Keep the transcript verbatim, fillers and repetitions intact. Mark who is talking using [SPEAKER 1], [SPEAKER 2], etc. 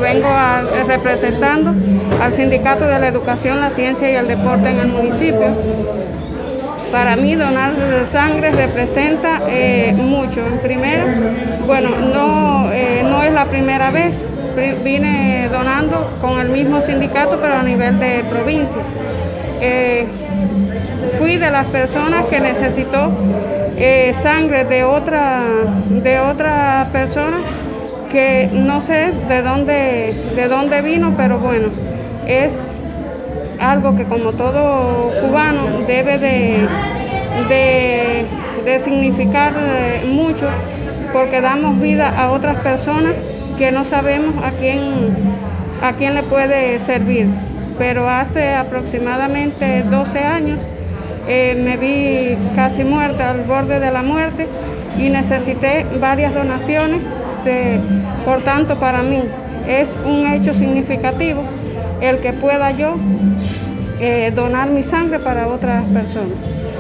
[SPEAKER 1] vengo a, representando al Sindicato de la Educación, la Ciencia y el Deporte en el municipio. Para mí donar sangre representa eh, mucho. En primera, bueno, no, eh, no es la primera vez, vine donando con el mismo sindicato, pero a nivel de provincia. Eh, fui de las personas que necesitó eh, sangre de otra, de otra persona que no sé de dónde, de dónde vino, pero bueno, es algo que como todo cubano debe de, de, de significar mucho, porque damos vida a otras personas que no sabemos a quién, a quién le puede servir. Pero hace aproximadamente doce años eh, me vi casi muerta, al borde de la muerte, y necesité varias donaciones. De, por tanto, para mí es un hecho significativo el que pueda yo eh, donar mi sangre para otras personas.